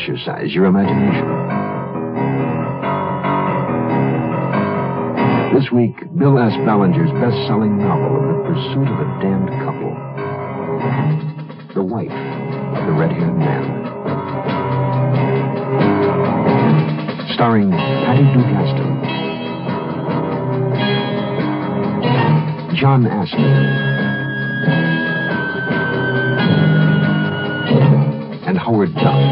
exercise your imagination. This week, Bill S. Ballinger's best-selling novel of The Pursuit of a Damned Couple. The wife of the red-haired man. Starring Patty Duke-Aston, John Astin, and Howard Duff.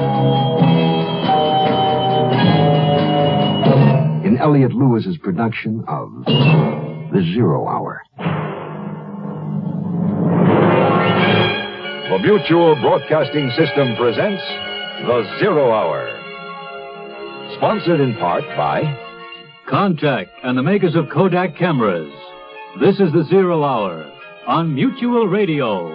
In Elliot Lewis's production of The Zero Hour. The Mutual Broadcasting System presents The Zero Hour. Sponsored in part by Contact and the makers of Kodak cameras. This is The Zero Hour on Mutual Radio.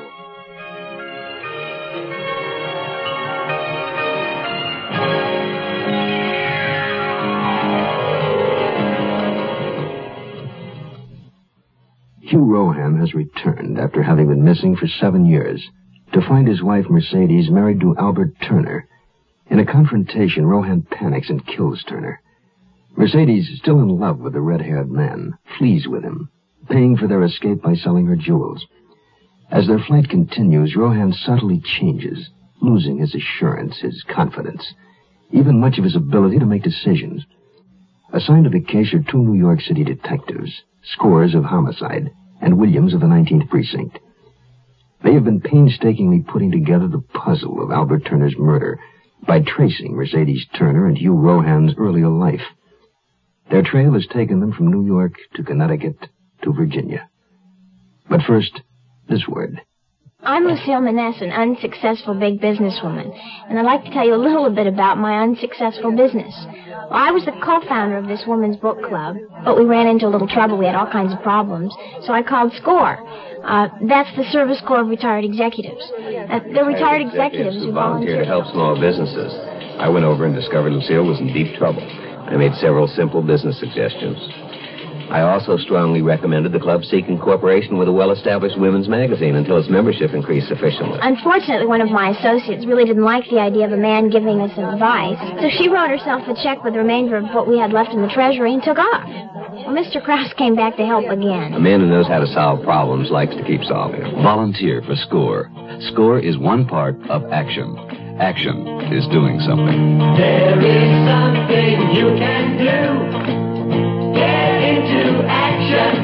Hugh Rohan has returned after having been missing for 7 years to find his wife Mercedes married to Albert Turner. In a confrontation, Rohan panics and kills Turner. Mercedes, still in love with the red-haired man, flees with him, paying for their escape by selling her jewels. As their flight continues, Rohan subtly changes, losing his assurance, his confidence, even much of his ability to make decisions. Assigned to the case are 2 New York City detectives, Scores of homicide, and Williams of the 19th Precinct. They have been painstakingly putting together the puzzle of Albert Turner's murder by tracing Mercedes Turner and Hugh Rohan's earlier life. Their trail has taken them from New York to Connecticut to Virginia. But first, this word. I'm Lucille Maness, an unsuccessful big businesswoman, and I'd like to tell you a little bit about my unsuccessful business. Well, I was the co-founder of this women's book club, but we ran into a little trouble. We had all kinds of problems, so I called SCORE. That's the Service Corps of Retired Executives. They're retired executives who volunteer to help small businesses. I went over and discovered Lucille was in deep trouble. I made several simple business suggestions. I also strongly recommended the club seek incorporation with a well-established women's magazine until its membership increased sufficiently. Unfortunately, one of my associates really didn't like the idea of a man giving us advice, so she wrote herself a check with the remainder of what we had left in the treasury and took off. Well, Mr. Krause came back to help again. A man who knows how to solve problems likes to keep solving them. Volunteer for SCORE. SCORE is one part of action. Action is doing something. There is something you can do. Get into action.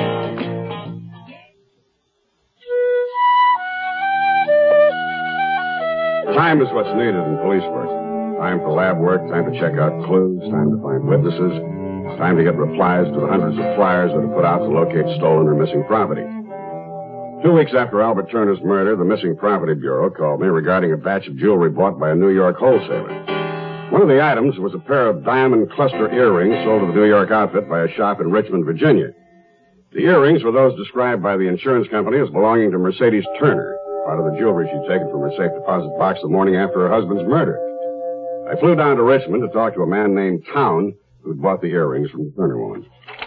Time is what's needed in police work. Time for lab work, time to check out clues, time to find witnesses, time to get replies to the hundreds of flyers that are put out to locate stolen or missing property. 2 weeks after Albert Turner's murder, the Missing Property Bureau called me regarding a batch of jewelry bought by a New York wholesaler. One of the items was a pair of diamond cluster earrings sold to the New York outfit by a shop in Richmond, Virginia. The earrings were those described by the insurance company as belonging to Mercedes Turner, part of the jewelry she'd taken from her safe deposit box the morning after her husband's murder. I flew down to Richmond to talk to a man named Town who'd bought the earrings from the Turner woman.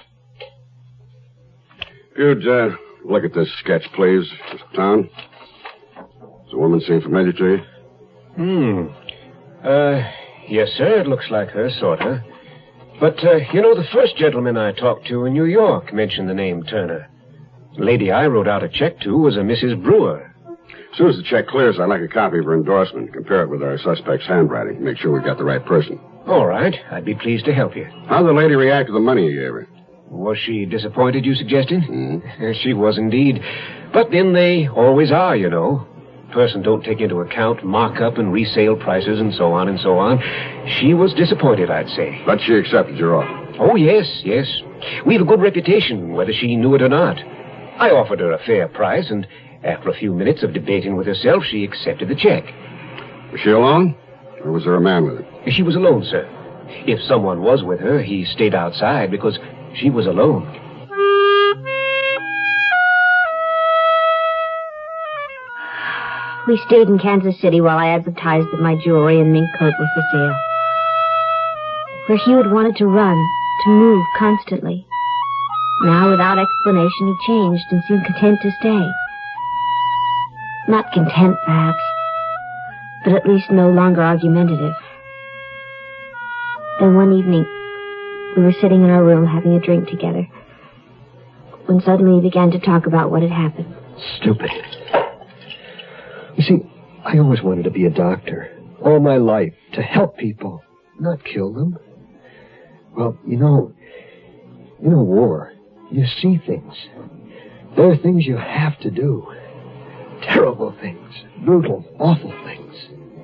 You'd look at this sketch, please, Mr. Town. Does the woman seem familiar to you? Yes, sir, it looks like her, sort of. But, the first gentleman I talked to in New York mentioned the name Turner. The lady I wrote out a check to was a Mrs. Brewer. As soon as the check clears, I'd like a copy of her endorsement. Compare it with our suspect's handwriting. Make sure we've got the right person. All right. I'd be pleased to help you. How'd the lady react to the money you gave her? Was she disappointed, you suggested? She was indeed. But then they always are, you know. Person don't take into account markup and resale prices and so on and so on. She was disappointed, I'd say. But she accepted your offer. Oh, yes. We've a good reputation, whether she knew it or not. I offered her a fair price, and after a few minutes of debating with herself, she accepted the check. Was she alone? Or was there a man with her? She was alone, sir. If someone was with her, he stayed outside because she was alone. We stayed in Kansas City while I advertised that my jewelry and mink coat were for sale. Where Hugh had wanted to run, to move constantly. Now, without explanation, he changed and seemed content to stay. Not content, perhaps, but at least no longer argumentative. Then one evening, we were sitting in our room having a drink together, when suddenly he began to talk about what had happened. Stupid. You see, I always wanted to be a doctor. All my life. To help people. Not kill them. Well, you know, war. You see things. There are things you have to do. Terrible things. Brutal, awful things.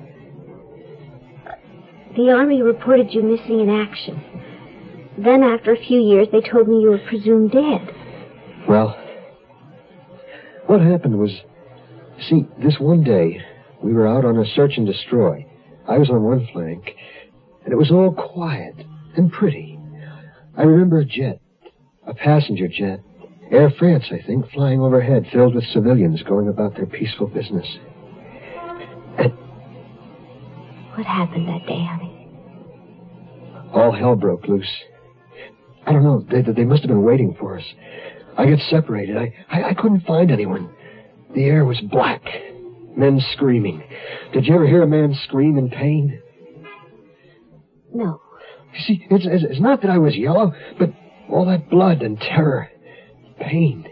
The Army reported you missing in action. Then, after a few years, they told me you were presumed dead. Well, what happened was, see, this one day, we were out on a search and destroy. I was on one flank, and it was all quiet and pretty. I remember a jet, a passenger jet, Air France, I think, flying overhead, filled with civilians going about their peaceful business. And what happened that day, honey? All hell broke loose. I don't know, they must have been waiting for us. I got separated. I couldn't find anyone. The air was black. Men screaming. Did you ever hear a man scream in pain? No. You see, it's not that I was yellow, but all that blood and terror, pain.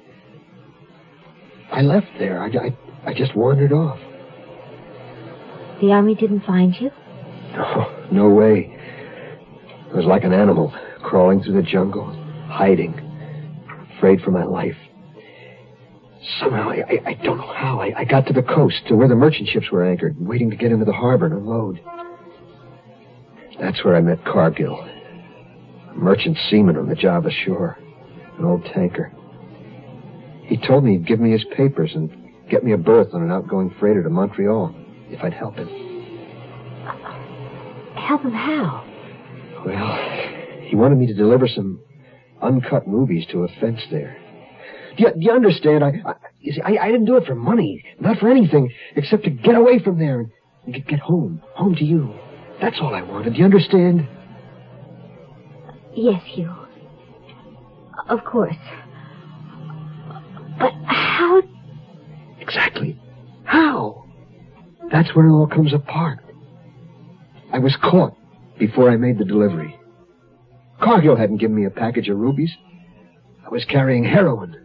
I left there. I just wandered off. The Army didn't find you? No way. I was like an animal, crawling through the jungle, hiding, afraid for my life. Somehow, I don't know how, I got to the coast, to where the merchant ships were anchored, waiting to get into the harbor and unload. That's where I met Cargill, a merchant seaman on the Java shore, an old tanker. He told me he'd give me his papers and get me a berth on an outgoing freighter to Montreal, if I'd help him. Help him how? Well, he wanted me to deliver some uncut movies to a fence there. Do you understand? I didn't do it for money, not for anything, except to get away from there and get home to you. That's all I wanted. Do you understand? Yes, Hugh. Of course. But how? Exactly. How? That's where it all comes apart. I was caught before I made the delivery. Cargill hadn't given me a package of rubies. I was carrying heroin.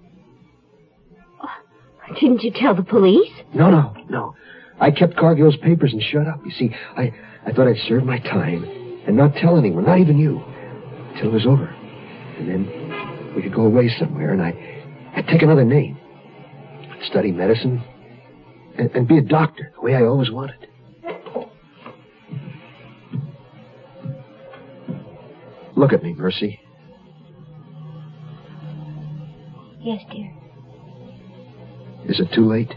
Didn't you tell the police? No. I kept Cargill's papers and shut up. You see, I thought I'd serve my time and not tell anyone, not even you, until it was over. And then we could go away somewhere, and I'd take another name. I'd study medicine and be a doctor, the way I always wanted. Look at me, Mercy. Yes, dear. Is it too late?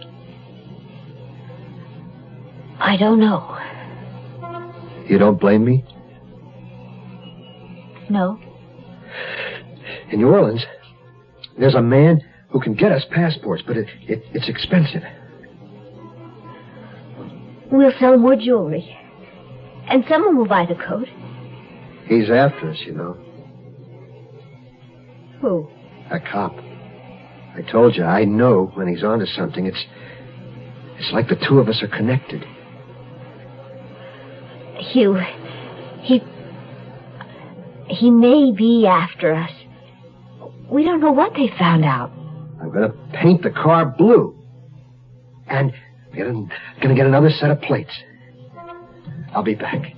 I don't know. You don't blame me? No. In New Orleans, there's a man who can get us passports, but it's expensive. We'll sell more jewelry. And someone will buy the coat. He's after us, you know. Who? A cop. I told you, I know when he's onto something. It's like the two of us are connected. Hugh, he may be after us. We don't know what they found out. I'm going to paint the car blue. And I'm going to get another set of plates. I'll be back.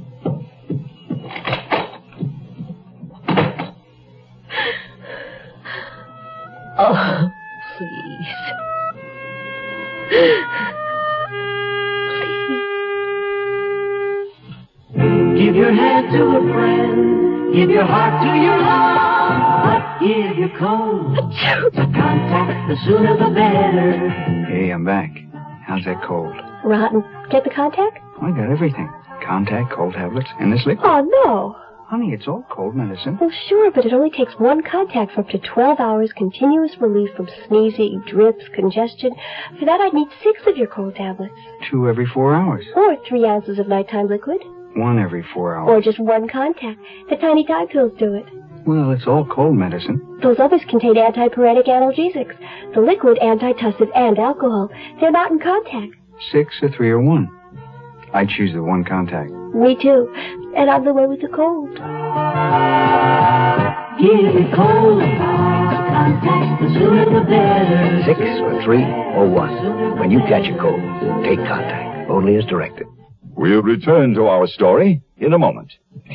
Oh, please. Give your hand to a friend. Give your heart to your love. But give your cold to contact. The sooner the better. Hey, I'm back. How's that cold? Rotten. Get the contact? I got everything. Contact, cold tablets, and this liquid. Oh, no. Honey, it's all cold medicine. Well, sure, but it only takes one contact for up to 12 hours continuous relief from sneezing, drips, congestion. For that, I'd need 6 of your cold tablets. 2 every 4 hours. Or 3 ounces of nighttime liquid. 1 every 4 hours. Or just 1 contact. The tiny Tide pills do it. Well, it's all cold medicine. Those others contain antipyretic analgesics. The liquid, antitussive, and alcohol. They're not in contact. 6, a 3, or 1. I choose the 1 contact. Me too. And I'm the one with the cold. Give it cold contact, the sooner the better. 6 or 3 or 1. When you catch a cold, take contact. Only as directed. We'll return to our story in a moment.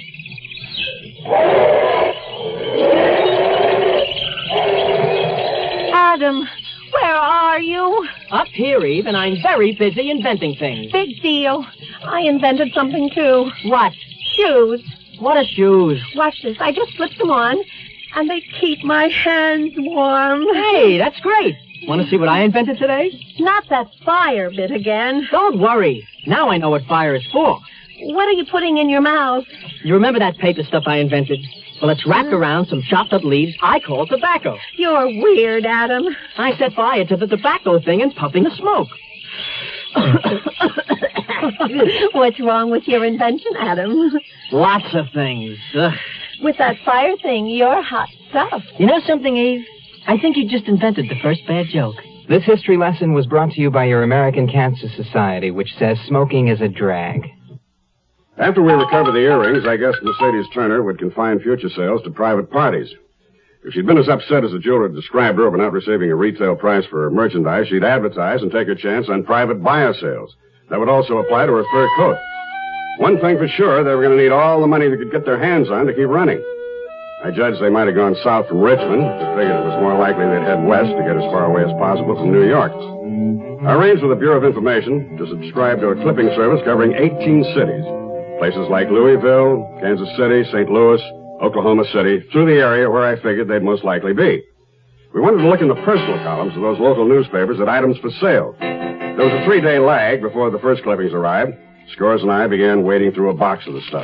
Adam, where are you? Up here, Eve, and I'm very busy inventing things. Big deal. I invented something, too. What? Shoes. What are shoes? Watch this. I just slipped them on, and they keep my hands warm. Hey, that's great. Want to see what I invented today? Not that fire bit again. Don't worry. Now I know what fire is for. What are you putting in your mouth? You remember that paper stuff I invented? Well, it's wrapped around some chopped up leaves I call tobacco. You're weird, Adam. I set fire to the tobacco thing and puffing the smoke. What's wrong with your invention, Adam? Lots of things. With that fire thing, you're hot stuff. You know something, Eve? I think you just invented the first bad joke. This history lesson was brought to you by your American Cancer Society, which says smoking is a drag. After we recover the earrings, I guess Mercedes Turner would confine future sales to private parties. If she'd been as upset as the jeweler described her over not receiving a retail price for her merchandise, she'd advertise and take her chance on private buyer sales. That would also apply to her fur coat. One thing for sure, they were going to need all the money they could get their hands on to keep running. I judged they might have gone south from Richmond. I figured it was more likely they'd head west to get as far away as possible from New York. I arranged with the Bureau of Information to subscribe to a clipping service covering 18 cities. Places like Louisville, Kansas City, St. Louis, Oklahoma City, through the area where I figured they'd most likely be. We wanted to look in the personal columns of those local newspapers at items for sale. There was a 3-day lag before the first clippings arrived. Scores and I began wading through a box of the stuff.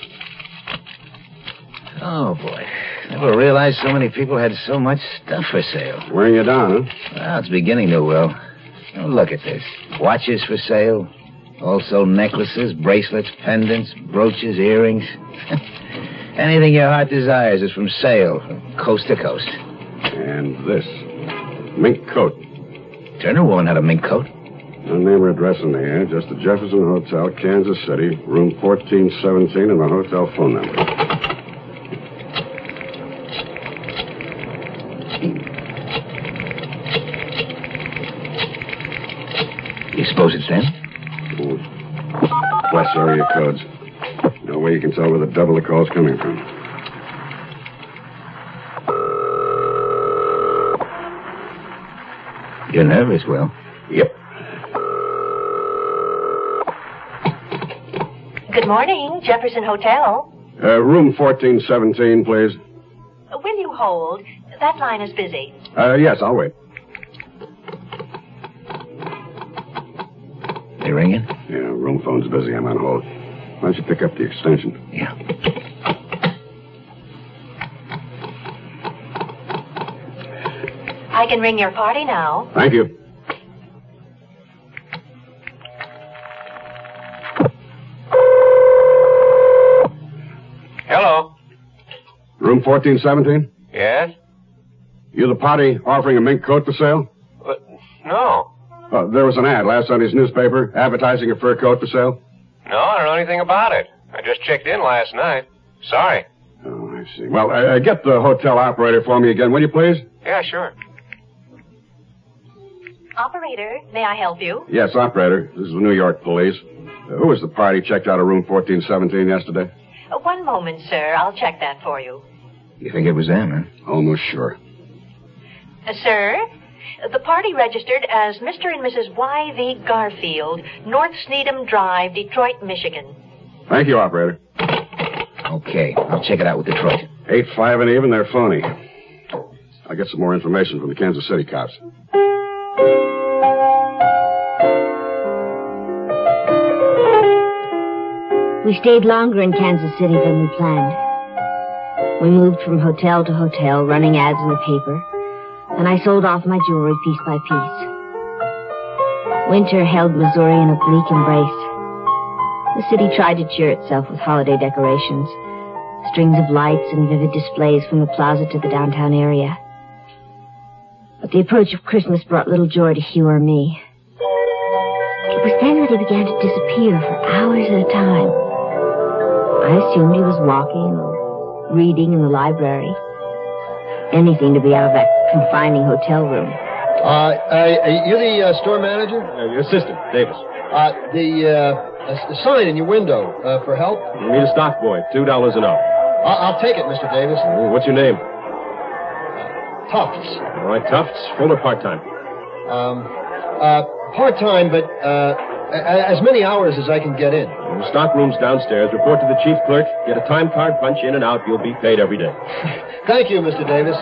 Oh, boy. Never realized so many people had so much stuff for sale. Wearing you down, huh? Well, it's beginning to, Will. Now, look at this. Watches for sale. Also necklaces, bracelets, pendants, brooches, earrings. Anything your heart desires is from sale, from coast to coast. And this. Mink coat. Turner woman had a mink coat. No name or address in the air, just the Jefferson Hotel, Kansas City, room 1417, and the hotel phone number. You suppose it's them? Bless area codes. No way you can tell where the double the call's coming from. You're nervous, Will? Yep. Good morning, Jefferson Hotel. Room 1417, please. Will you hold? That line is busy. Yes, I'll wait. They ringing? Yeah, room phone's busy. I'm on hold. Why don't you pick up the extension? Yeah. I can ring your party now. Thank you. Hello. Room 1417? Yes? You the party offering a mink coat for sale? No. There was an ad last Sunday's newspaper advertising a fur coat for sale. No, I don't know anything about it. I just checked in last night. Sorry. Oh, I see. Well, get the hotel operator for me again, will you, please? Yeah, sure. Operator, may I help you? Yes, operator. This is the New York police. Who was the party checked out of room 1417 yesterday? One moment, sir. I'll check that for you. You think it was them, huh? Almost sure. Sir, the party registered as Mr. and Mrs. Y.V. Garfield, North Sneedham Drive, Detroit, Michigan. Thank you, operator. Okay, I'll check it out with Detroit. 8, 5, and even, they're phony. I'll get some more information from the Kansas City cops. We stayed longer in Kansas City than we planned. We moved from hotel to hotel, running ads in the paper, and I sold off my jewelry piece by piece. Winter held Missouri in a bleak embrace. The city tried to cheer itself with holiday decorations, strings of lights and vivid displays from the plaza to the downtown area. But the approach of Christmas brought little joy to Hugh or me. It was then that he began to disappear for hours at a time. I assumed he was walking or reading in the library. Anything to be out of that confining hotel room. You the store manager? Your assistant, Davis. The sign in your window for help? You need a stock boy, $2 an hour. I'll take it, Mr. Davis. What's your name? Tufts. All right, Tufts. Full or part-time? Part-time, but as many hours as I can get in. The stock room's downstairs. Report to the chief clerk. Get a time card, punch in and out. You'll be paid every day. Thank you, Mr. Davis.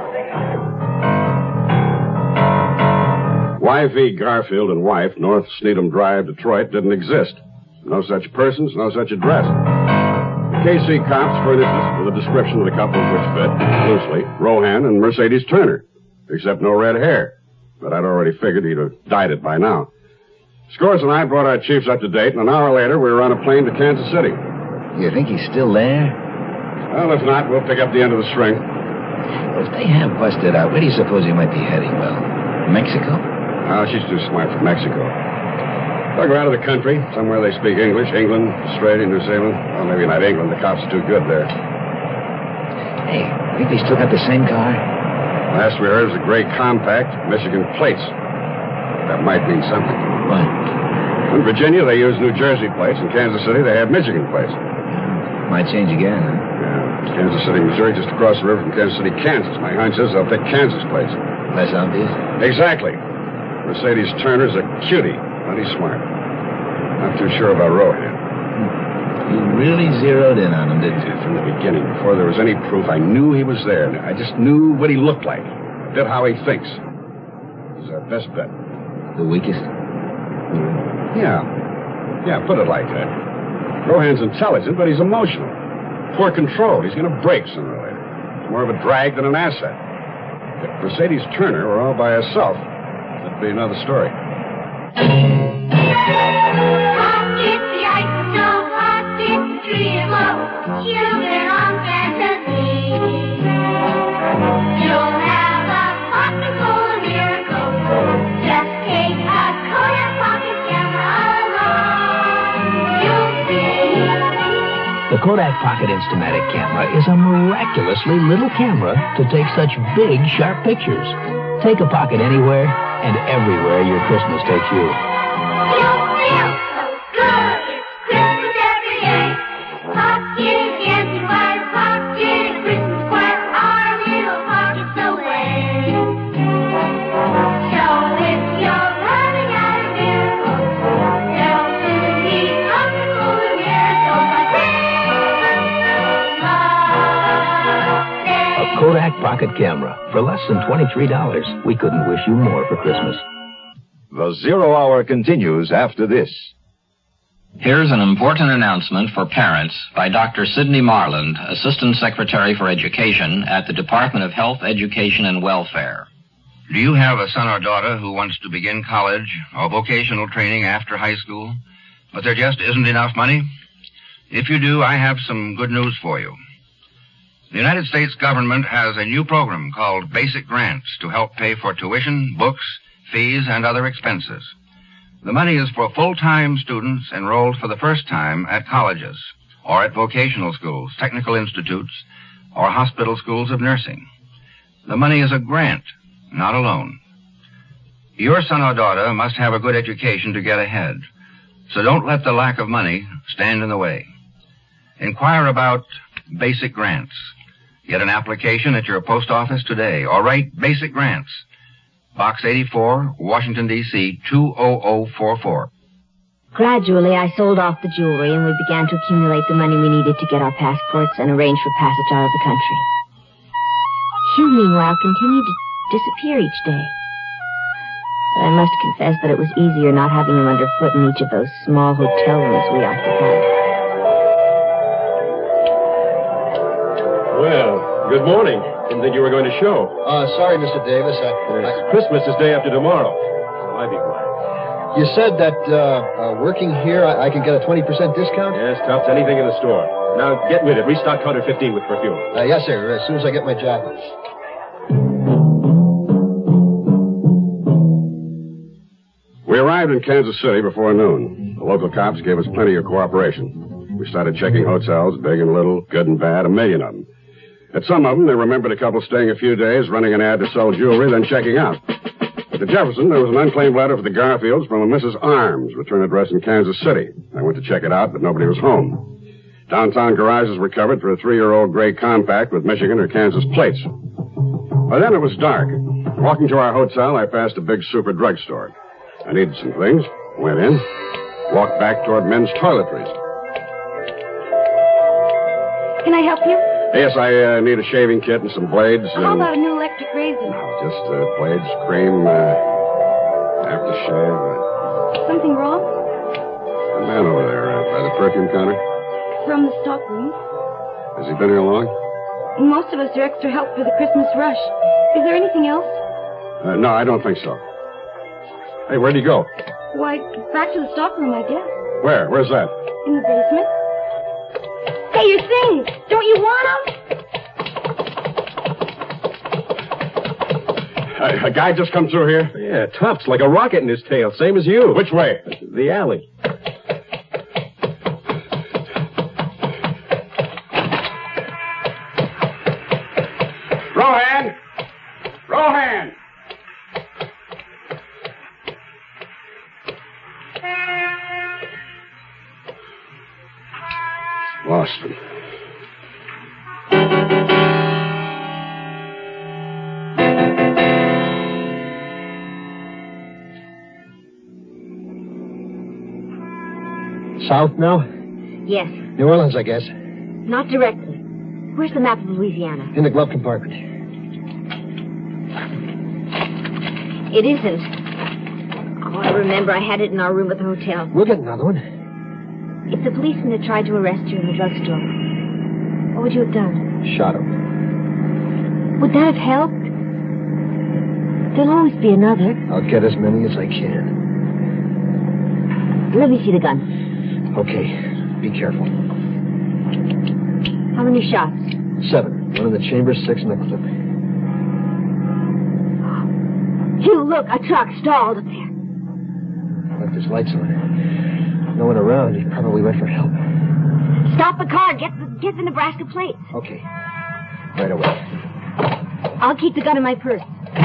Y.V. Garfield and wife, North Sneedham Drive, Detroit, didn't exist. No such persons, no such address. KC cops furnished us with a description of the couple which fit, loosely, Rohan and Mercedes Turner, except no red hair. But I'd already figured he'd have dyed it by now. Scores and I brought our chiefs up to date, and an hour later we were on a plane to Kansas City. You think he's still there? Well, if not, we'll pick up the end of the string. If they have busted out, where do you suppose he might be heading, Will? Mexico? Oh, she's too smart for Mexico. They'll go out of the country, somewhere they speak English, England, Australia, New Zealand. Well, maybe not England. The cops are too good there. Hey, think they still got the same car? Last we heard was a gray compact, Michigan plates. That might mean something. What? In Virginia, they use New Jersey plates. In Kansas City, they have Michigan plates. Might change again, huh? Yeah. Kansas City, Missouri, just across the river from Kansas City, Kansas. My hunch is they'll take Kansas plates. Less obvious? Exactly. Mercedes Turner's a cutie. Plenty smart. Not too sure about Rohan. You really zeroed in on him, didn't you? From the beginning. Before there was any proof, I knew he was there. I just knew what he looked like. A bit how he thinks. He's our best bet. The weakest? Yeah. Yeah, put it like that. Rohan's intelligent, but he's emotional. Poor control. He's going to break sooner or later. It's more of a drag than an asset. If Mercedes Turner were all by herself, that'd be another story. The Kodak Pocket Instamatic camera is a miraculously little camera to take such big, sharp pictures. Take a pocket anywhere and everywhere your Christmas takes you. Kodak Pocket Camera. For less than $23, we couldn't wish you more for Christmas. The Zero Hour continues after this. Here's an important announcement for parents by Dr. Sidney Marland, Assistant Secretary for Education at the Department of Health, Education, and Welfare. Do you have a son or daughter who wants to begin college or vocational training after high school, but there just isn't enough money? If you do, I have some good news for you. The United States government has a new program called Basic Grants to help pay for tuition, books, fees, and other expenses. The money is for full-time students enrolled for the first time at colleges or at vocational schools, technical institutes, or hospital schools of nursing. The money is a grant, not a loan. Your son or daughter must have a good education to get ahead, so don't let the lack of money stand in the way. Inquire about Basic Grants. Get an application at your post office today, or write Basic Grants, Box 84, Washington, D.C., 20044. Gradually, I sold off the jewelry, and we began to accumulate the money we needed to get our passports and arrange for passage out of the country. Hugh, meanwhile, continued to disappear each day. But I must confess that it was easier not having him underfoot in each of those small hotel rooms we occupied. Well, good morning. Didn't think you were going to show. Sorry, Mr. Davis. Christmas is day after tomorrow. I'll be glad. You said that working here, I can get a 20% discount? Yes, Tufts, anything in the store. Now, get with it. Restock counter 15 with perfume. Yes, sir, as soon as I get my jacket. We arrived arrived in Kansas City before noon. The local cops gave us plenty of cooperation. We started checking hotels, big and little, good and bad, 1 million of them. At some of them, they remembered a couple staying a few days, running an ad to sell jewelry, then checking out. At the Jefferson, there was an unclaimed letter for the Garfields from a Mrs. Arms, return address in Kansas City. I went to check it out, but nobody was home. Downtown garages were covered for a 3-year-old gray compact with Michigan or Kansas plates. By then, it was dark. Walking to our hotel, I passed a big super drugstore. I needed some things, went in, walked back toward men's toiletries. Can I help you? Yes, I need a shaving kit and some blades. How about a new electric razor? Just blades, cream, aftershave. Something wrong? The man over there by the perfume counter. From the stockroom. Has he been here long? Most of us are extra help for the Christmas rush. Is there anything else? No, I don't think so. Hey, where'd he go? Why, back to the stockroom, I guess. Where? Where's that? In the basement. Hey, your things! Don't you want them? A guy just come through here? Yeah, Tufts, like a rocket in his tail, same as you. Which way? The alley. Rohan! Rohan! Lost him. South now? Yes. New Orleans, I guess. Not directly. Where's the map of Louisiana? In the glove compartment. It isn't. Oh, I remember I had it in our room at the hotel. We'll get another one. If the policeman had tried to arrest you in the drugstore, what would you have done? Shot him. Would that have helped? There'll always be another. I'll get as many as I can. Let me see the gun. Okay. Be careful. How many shots? 7. 1 in the chamber, 6 in the clip. Hugh, look, a truck stalled up there. Left his lights on. No one around. He probably went for help. Stop the car. Get the Nebraska plates. Okay. Right away. I'll keep the gun in my purse.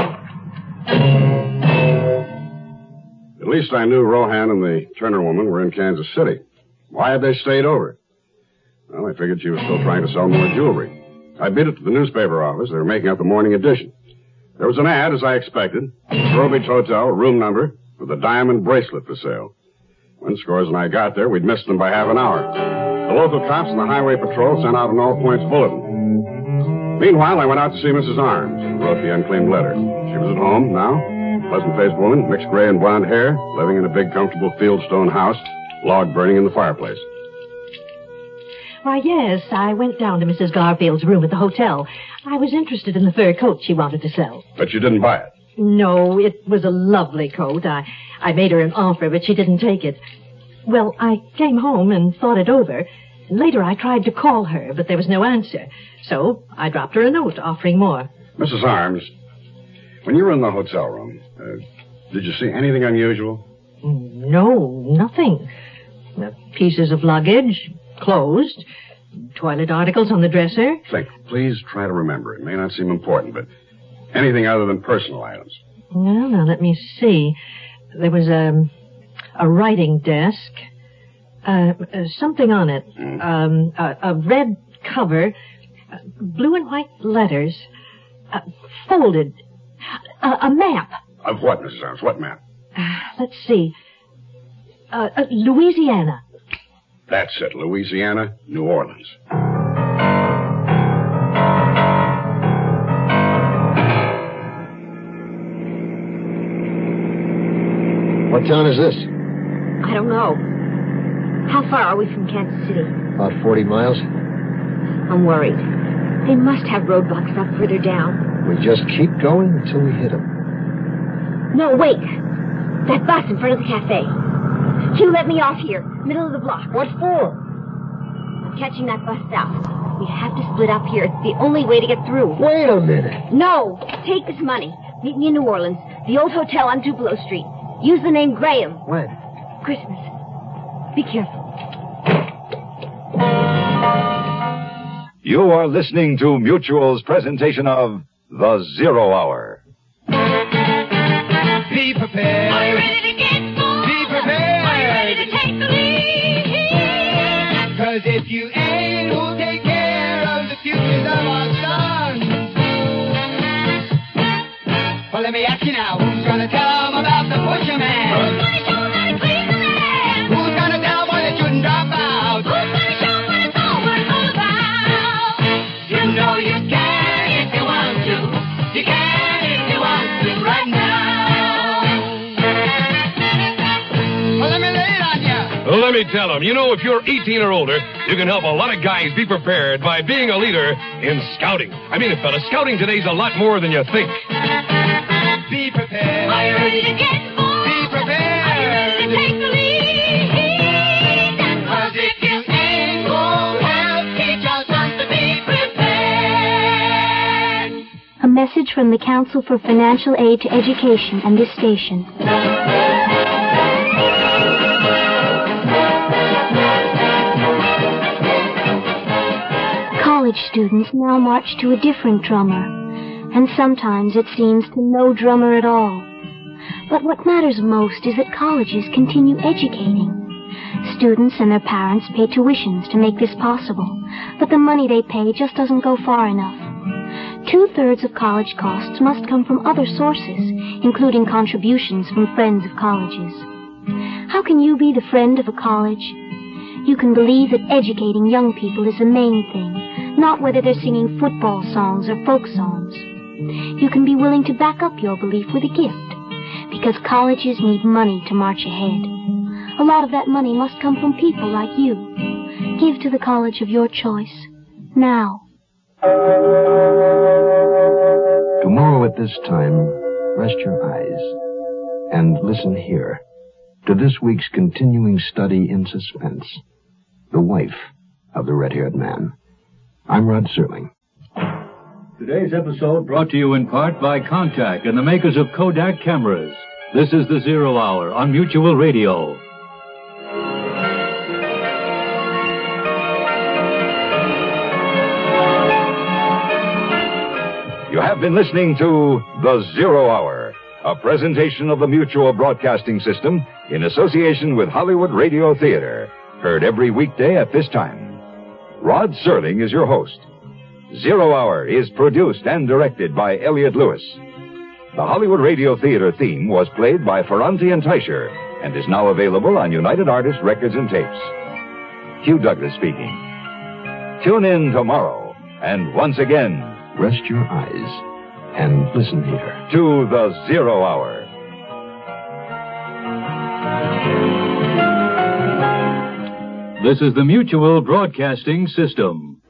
At least I knew Rohan and the Turner woman were in Kansas City. Why had they stayed over? Well, I figured she was still trying to sell more jewelry. I beat it to the newspaper office. They were making up the morning edition. There was an ad, as I expected. Shore Beach Hotel, room number, with a diamond bracelet for sale. When Scores and I got there, we'd missed them by half an hour. The local cops and the highway patrol sent out an all-points bulletin. Meanwhile, I went out to see Mrs. Arms, who wrote the unclaimed letter. She was at home now. Pleasant-faced woman, mixed gray and blonde hair, living in a big, comfortable fieldstone house, log burning in the fireplace. Why, yes, I went down to Mrs. Garfield's room at the hotel. I was interested in the fur coat she wanted to sell. But you didn't buy it? No, it was a lovely coat. I made her an offer, but she didn't take it. Well, I came home and thought it over. Later, I tried to call her, but there was no answer. So I dropped her a note offering more. Mrs. Arms, when you were in the hotel room, did you see anything unusual? No, nothing. Pieces of luggage, clothes, toilet articles on the dresser. Think. Please try to remember. It may not seem important, but anything other than personal items. Well, now, let me see. There was a writing desk, something on it, a red cover, blue and white letters, folded, a map. Of what, Mrs. Arms? What map? Let's see. Louisiana. That's it. Louisiana, New Orleans. What town is this? I don't know. How far are we from Kansas City? About 40 miles. I'm worried. They must have roadblocks up further down. We just keep going until we hit them. No, wait. That bus in front of the cafe. Hugh, let me off here. Middle of the block. What for? I'm catching that bus south. We have to split up here. It's the only way to get through. Wait a minute. No. Take this money. Meet me in New Orleans. The old hotel on Tupelo Street. Use the name Graham. When? Christmas. Be careful. You are listening to Mutual's presentation of The Zero Hour. Be prepared. Are you ready to get more? Be prepared. Are you ready to take the lead? 'Cause if you ain't, who'll take care of the futures of our sons? Well, let me ask you now, who's gonna tell them about the pusher man? Who's gonna show them how to please the man? Who's gonna tell them why they shouldn't drop out? Who's gonna show them what it's all about? You know you can if you want to. You can if you want to right now. Well, let me lay it on you. Well, let me tell them. You know, if you're 18 or older, you can help a lot of guys be prepared by being a leader in scouting. I mean it, fella, scouting today's a lot more than you think. Be prepared. Are you ready to get more? Be prepared. Are you ready to take the lead? 'Cause if you ain't, who'll help teach our sons to be prepared? A message from the Council for Financial Aid to Education and this station. College students now march to a different drummer, and sometimes it seems to no drummer at all. But what matters most is that colleges continue educating. Students and their parents pay tuitions to make this possible, but the money they pay just doesn't go far enough. 2/3 of college costs must come from other sources, including contributions from friends of colleges. How can you be the friend of a college? You can believe that educating young people is the main thing, not whether they're singing football songs or folk songs. You can be willing to back up your belief with a gift, because colleges need money to march ahead. A lot of that money must come from people like you. Give to the college of your choice, now. Tomorrow at this time, rest your eyes and listen here to this week's continuing study in suspense, The Wife of the Red-Haired Man. I'm Rod Serling. Today's episode brought to you in part by Contact and the makers of Kodak cameras. This is the Zero Hour on Mutual Radio. You have been listening to The Zero Hour, a presentation of the Mutual Broadcasting System in association with Hollywood Radio Theater, heard every weekday at this time. Rod Serling is your host. Zero Hour is produced and directed by Elliott Lewis. The Hollywood Radio Theater theme was played by Ferranti and Teicher and is now available on United Artists Records and Tapes. Hugh Douglas speaking. Tune in tomorrow, and once again, rest your eyes and listen here to The Zero Hour. This is the Mutual Broadcasting System.